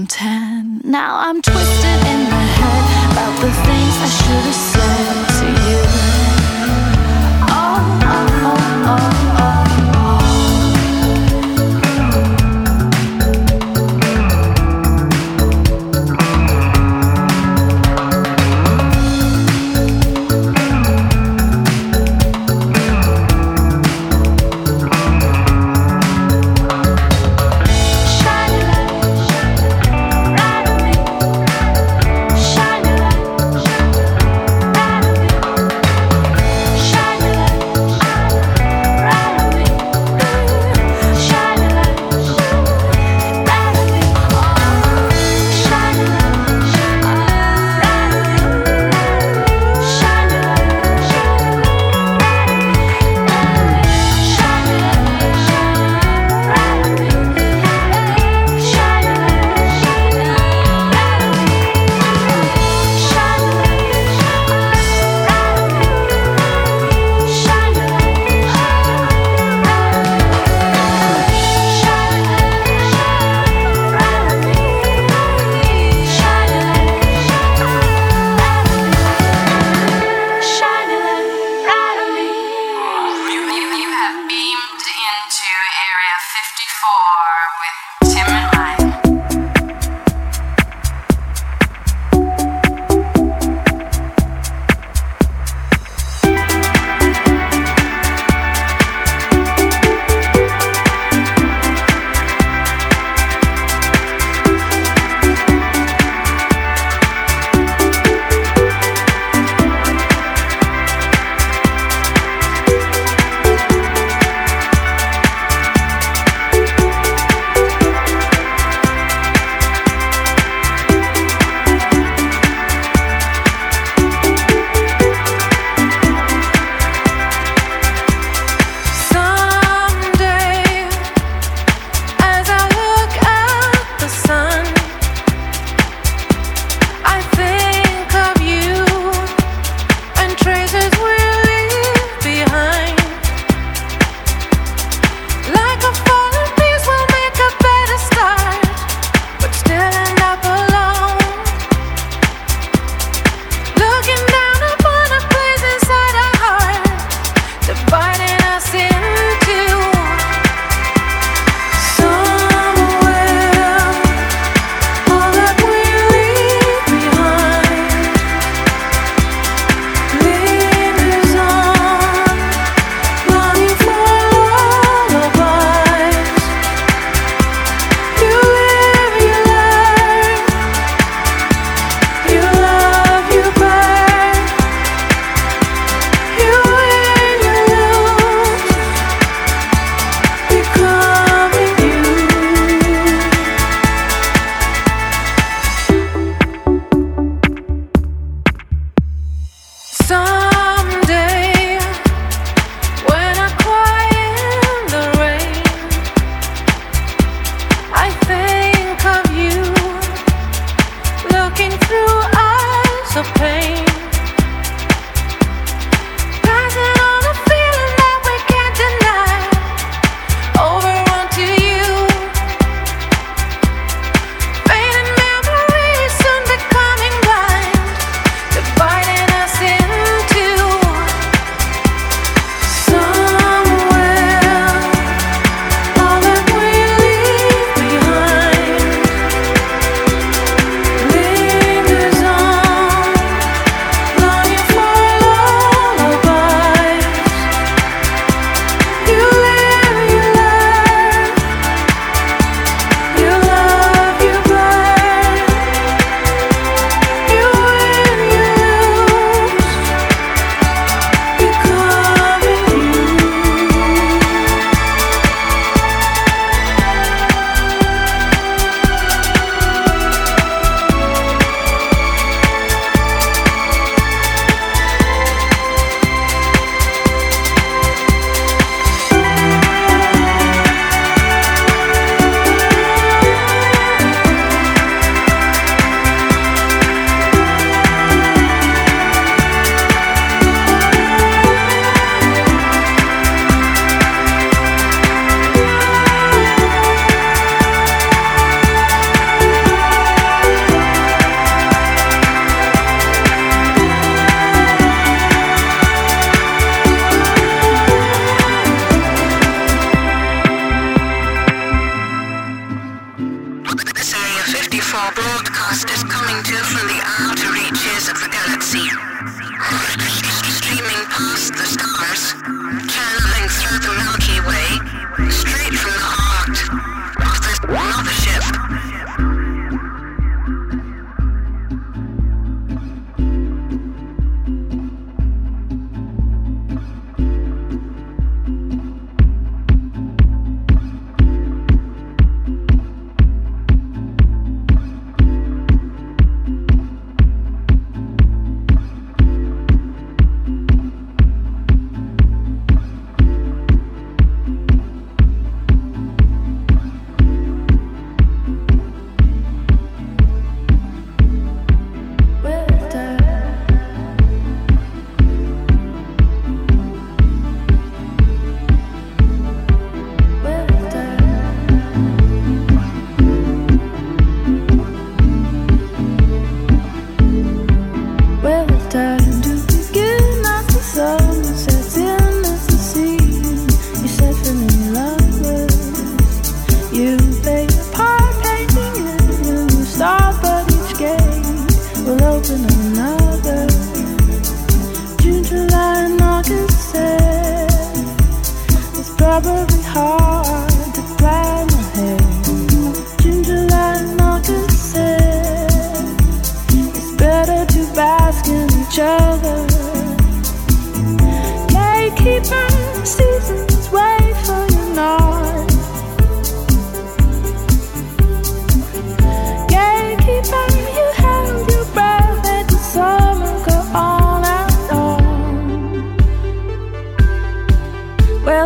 I'm 10. Now I'm twisted in my head about the things I should have said to you. Oh, oh, oh, oh, oh.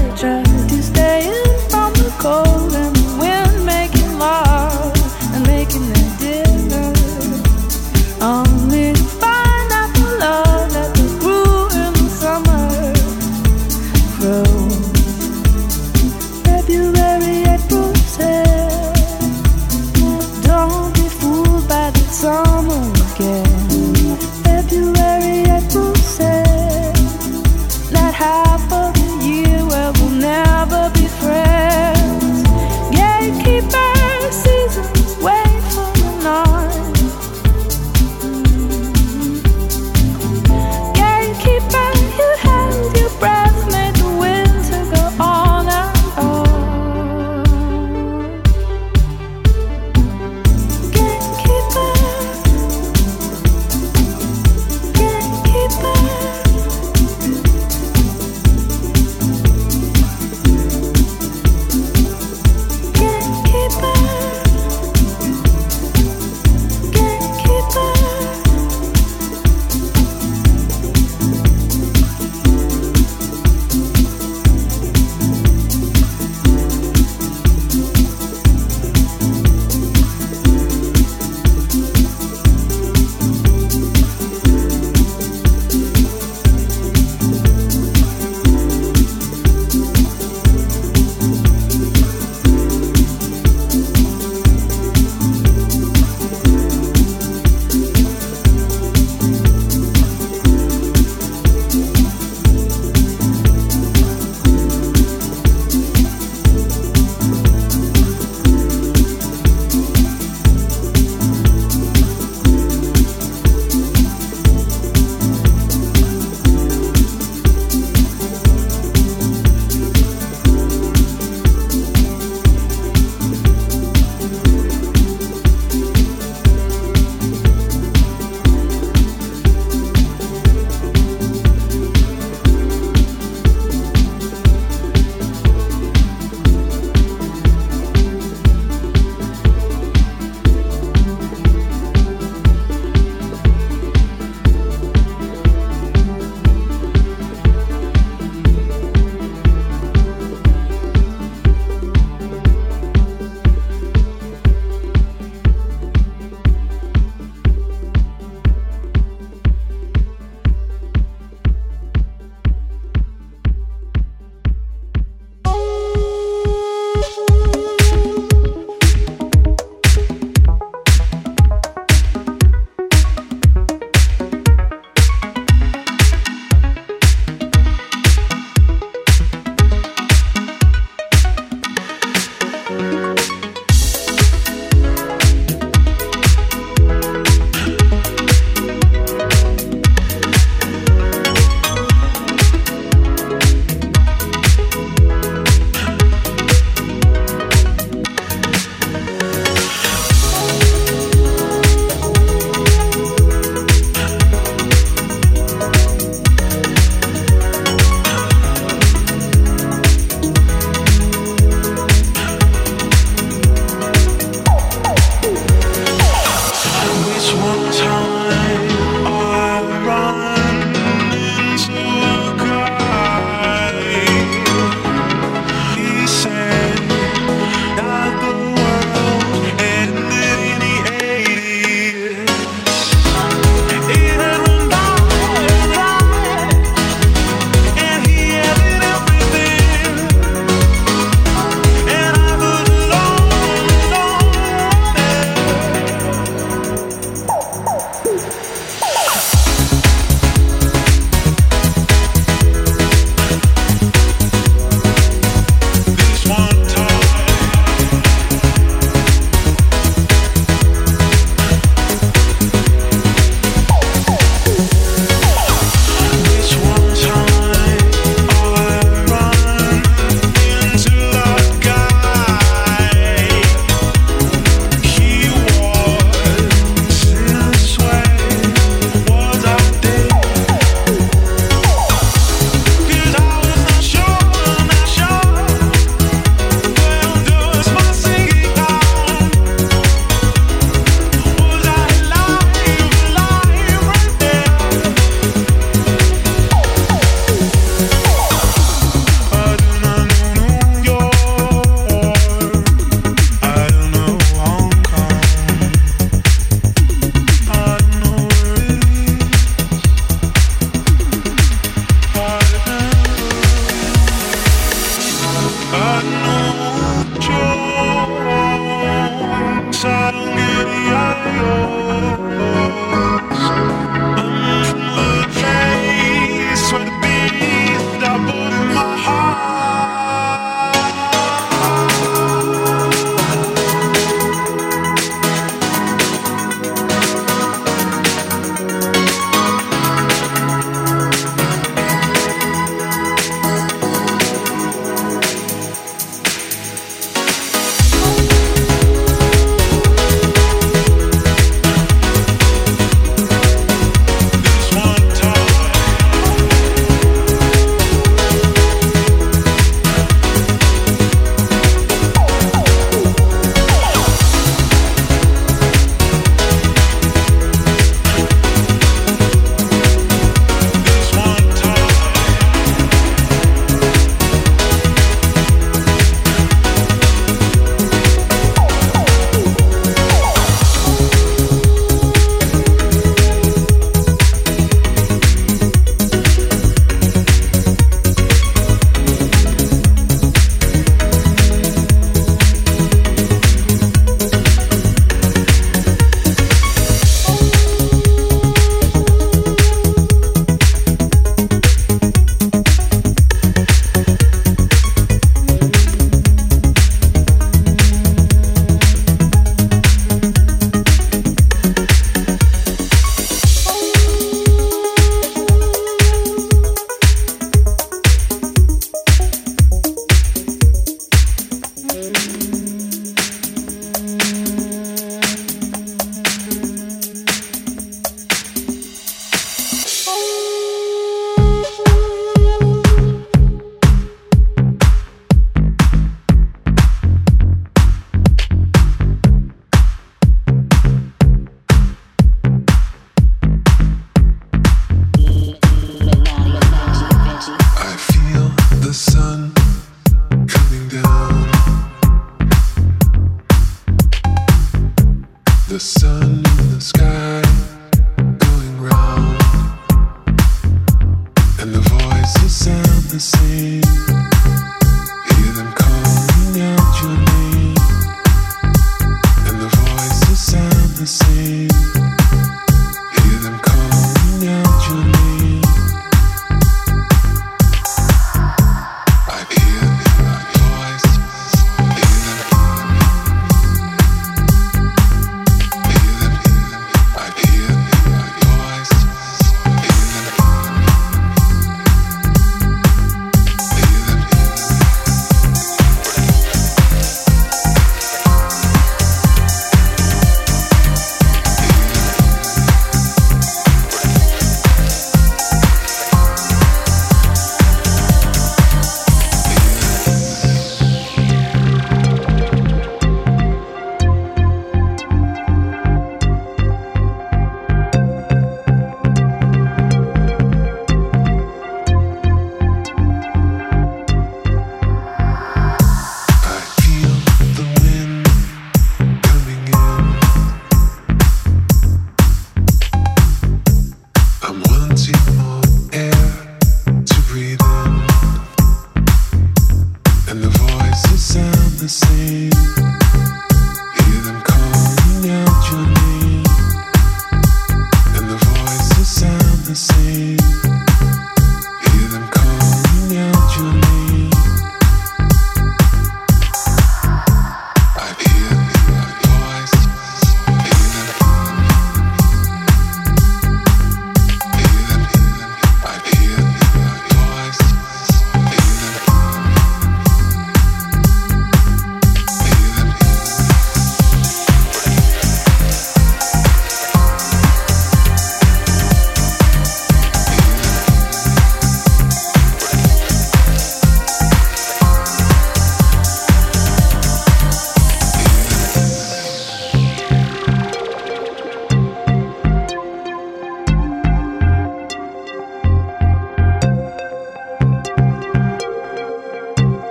they tried to stay in from the cold and the wind, making love and making their dinner. Only to find out the love that they grew in the summer froze. February, April said, don't be fooled by the summer again. February, April said, that half of the year where we'll never be friends.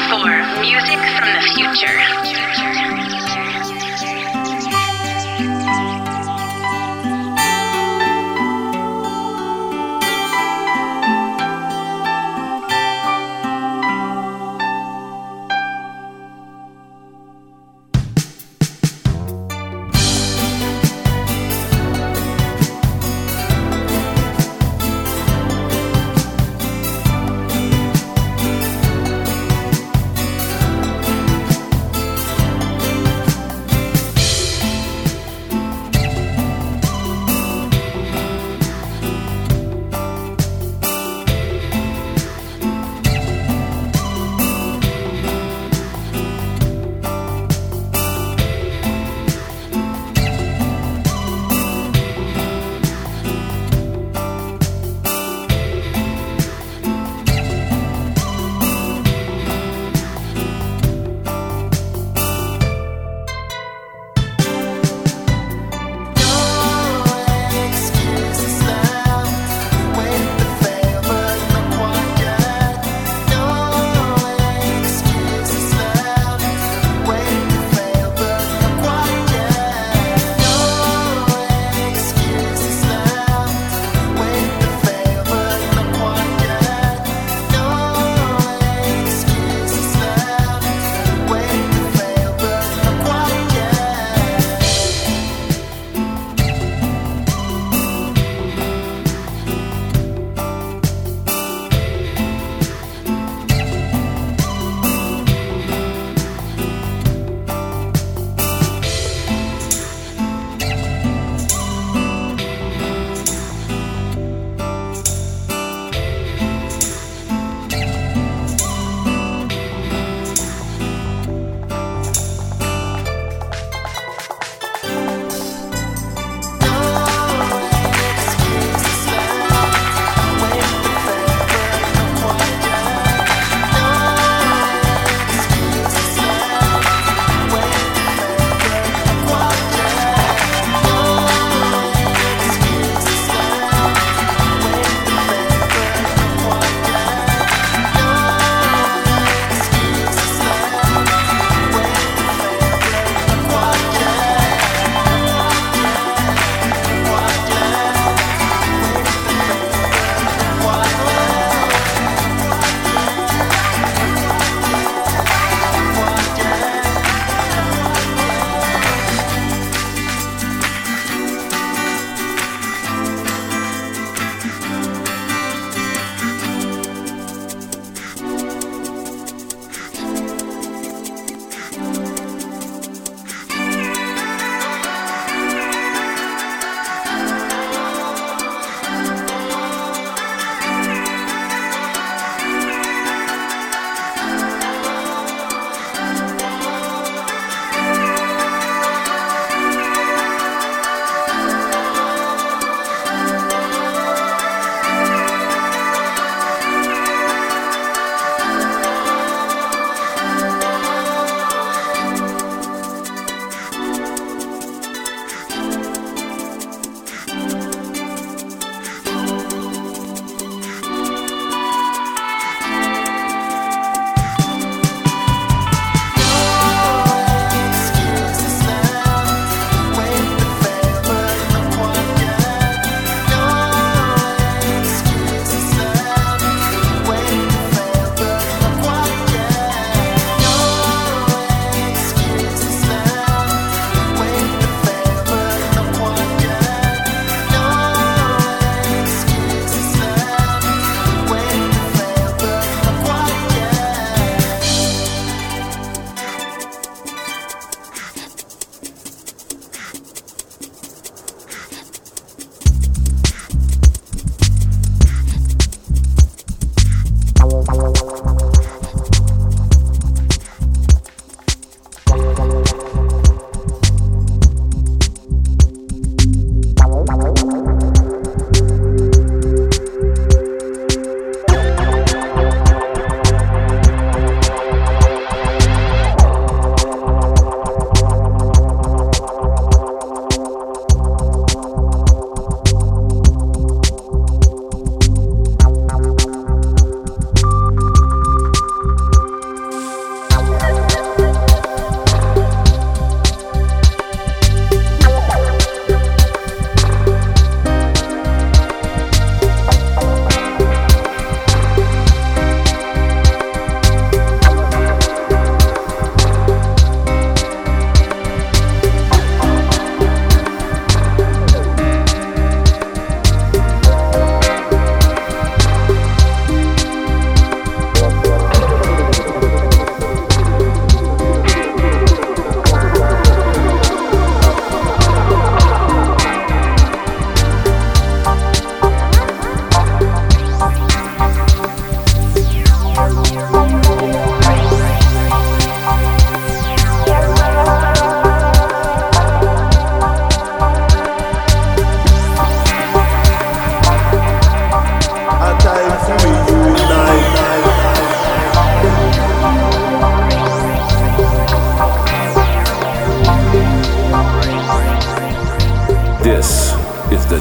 for music from the future.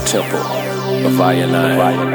Temple of Ionine.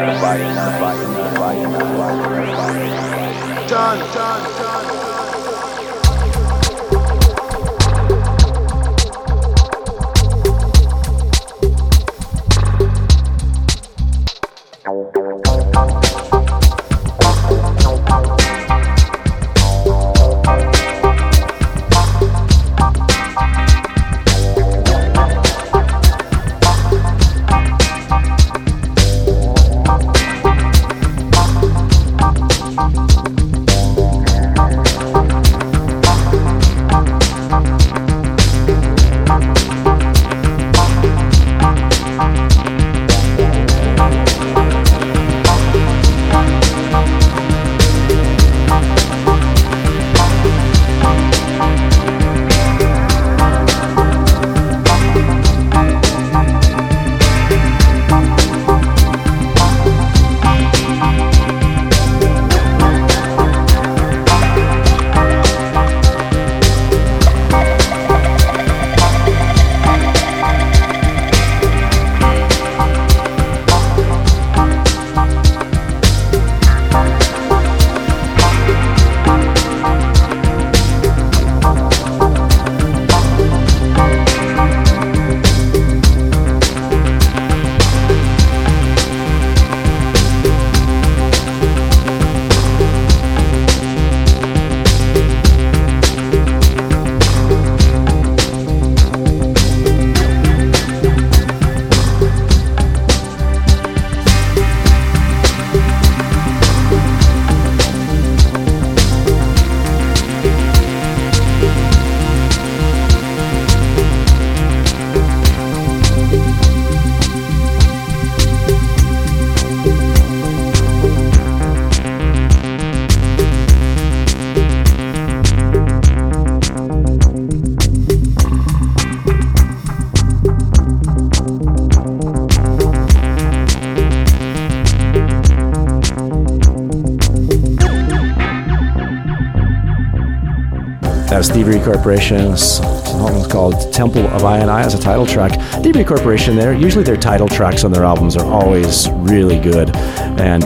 That's Thievery Corporation's song called Temple of Ionine as a title track. Thievery Corporation, usually their title tracks on their albums are always really good, and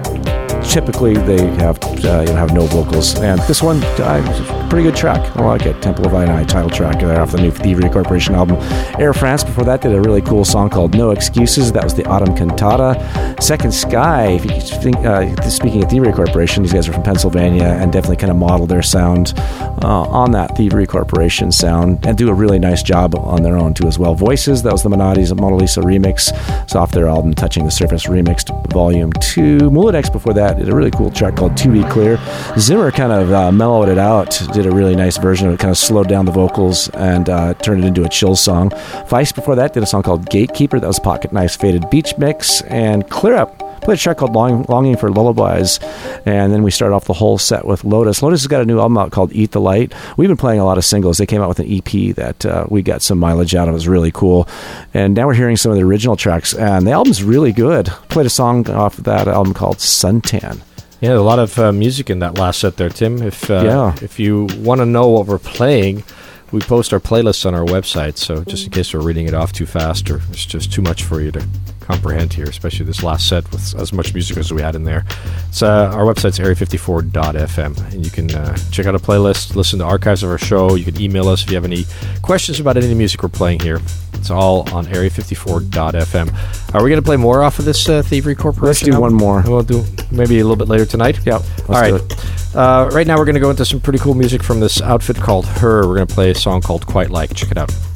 typically they have no vocals. And this one, pretty good track. I like it. Temple of Ionine title track there off the new Thievery Corporation album. Air France before that did a really cool song called No Excuses. That was the Autumn Cantata. Second Sky, if you think, speaking of Thievery Corporation, these guys are from Pennsylvania and definitely kind of model their sound on that Thievery Corporation sound and do a really nice job on their own too as well. Voices, that was the Mona Lisa remix. It's off their album Touching the Surface Remixed Volume 2. Muladex before that did a really cool track called To Be Clear. Zimmer kind of mellowed it out, did a really nice version of it, kind of slowed down the vocals and turned it into a chill song. Vice before that did a song called Gatekeeper. That was Pocket Knife's Faded Beach mix. And Clear Up played a track called Longing for Lullabies. And then we started off the whole set with Lotus. Lotus has got a new album out called Eat the Light. We've been playing a lot of singles. They came out with an EP that we got some mileage out of. It was really cool. And now we're hearing some of the original tracks. And the album's really good. Played a song off of that album called Suntan. Yeah, a lot of music in that last set there, Tim. If you want to know what we're playing, we post our playlists on our website, so just in case we're reading it off too fast or it's just too much for you to comprehend here, especially this last set with as much music as we had in there. It's our website's area54.fm, and you can check out a playlist, listen to archives of our show. You can email us if you have any questions about any music we're playing here. It's all on area54.fm. Are we going to play more off of this Thievery Corporation? Let's do one more. We'll do maybe a little bit later tonight. Yeah. All right. Right now we're going to go into some pretty cool music from this outfit called Her. We're going to play a song called Quite Like. Check it out.